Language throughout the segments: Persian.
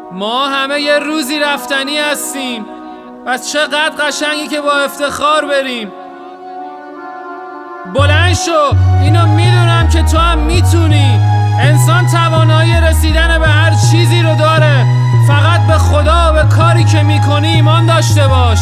ما همه یه روزی رفتنی هستیم، پس چقدر قشنگی که با افتخار بریم. بلند شو، اینو میدونم که تو هم میتونی. انسان توانایی رسیدن به هر چیزی رو داره، فقط به خدا و به کاری که میکنی ایمان داشته باش.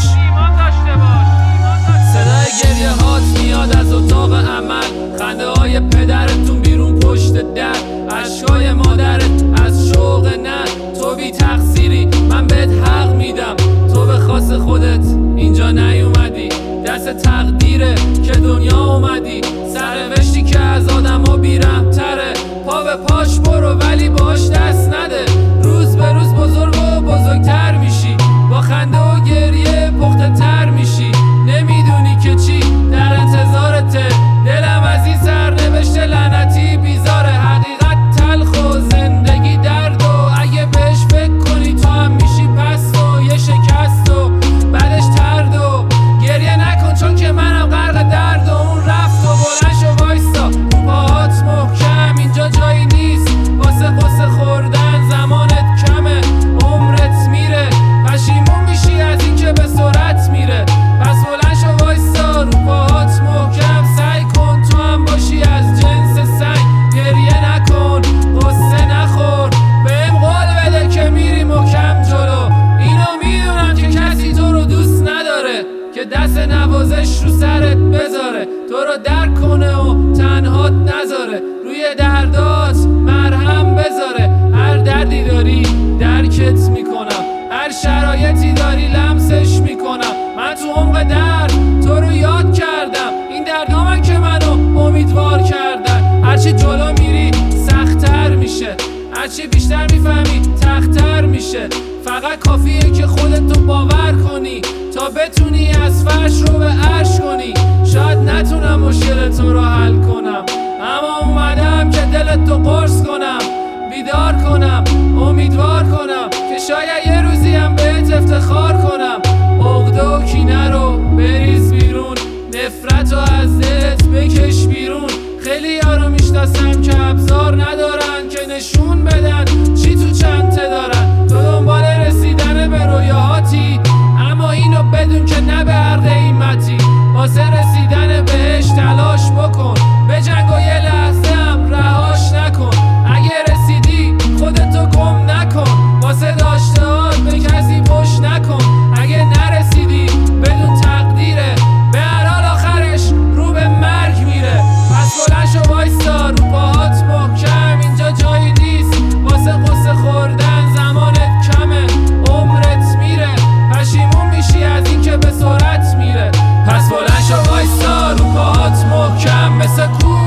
صدای گریه هات میاد از اتاق عمل، خنده های پدرتون بیرون پشت در، اشکای مادرت از شوق نه. تو بی تقصیری، من بهت حق میدم. تو به خواست خودت اینجا نیومدی، دست تقدیره که دنیا اومدی. سرنوشتی که از آدم ها بیرحم‌تره، پا به پاش برو ولی باش دست نده. روز به روز بزرگ و بزرگتر میشی، با خنده و گریه پخته تر میشی. نمیدونی که چی در انتظارته، دلم از این سرنوشت لعنتی بیزاره. حقیقت تلخ و زندگی درد، و اگه بهش فکر کنی تو هم میشی پست و یه شکست و بعدش ترد. و گریه نکن چون که منم غرق درد و اون رفت. و بلند شو وایستا رو پاهات محکم، اینجا جایی نیست واسه قصه خوردن. زمانت کمه، عمرت میره، پشیمون میشی از این که به سرعت میره. پس بلند شو وایستا رو پاهات محکم، سعی کن تو هم باشی از جنس سنگ. گریه نکن، قصه نخور، بهم قول بده که میری محکم جلو. اینو میدونم که کسی تو رو دوست نداره، که دست نوازش رو سرت بذاره، تو رو درک کنه و تنهات نذاره، روی دردات مرهم بذاره. هر دردی داری درکت میکنم، هر شرایطی داری لمسش میکنم. من تو عمق درد تو رو یاد کردم، این دردامن که منو امیدوار کردن. هرچی جلو میری سخت‌تر میشه، هرچی بیشتر میفهمی تخت‌تر میشه. فقط کافیه که خودتو باور کنی تا بتونی از فرش رو به عرش کنی. شاید نتونم مشکل تو رو حل کنم، اما اومدم که دلتو قرص کنم، بیدار کنم، امیدوار کنم که شاید یه روزی هم بهت افتخار کنم. عقده و کینه رو بریز بیرون، نفرت رو از دلت بکش بیرون. خیلی یارو میشناسم که ابزار ندارن که نشون بدن چی تو چنته دارن. تو دنبال رسیدن به رویاهاتی، اما اینو بدون که نه به هر قیمتی. واسه رسیدن بهش تلاش بکن، به جنگ و یه لحظه هم رهاش نکن. اگه رسیدی خودتو گم نکن، واسه داشتهات به کسی پشت نکن. اگه نرسیدی بدون تقدیره، به هر حال آخرش رو به مرگ میره. پس بلند شو وایستا رو پاهات محکم، اینجا جایی نیست واسه قصه خوردن. زمانت کمه، عمرت میره، پشیمون میشی از این که به سرعت میره. پس بلند شو وایستا رو پاهات محکم، مثل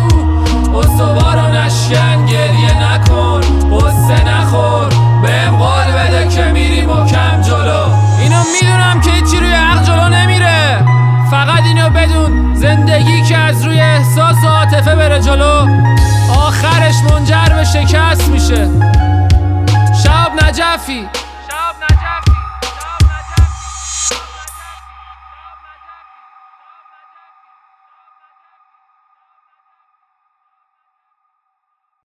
کوه استوار و نشکن. گریه نکن، قصه نخور، بهم قول بده که میری محکم جلو. اینو میدونم که هیچی روی عقل جلو نمیره، فقط اینو بدون زندگی که از روی احساس و عاطفه بره جلو آخرش منجر به شکست میشه. شهاب نجفی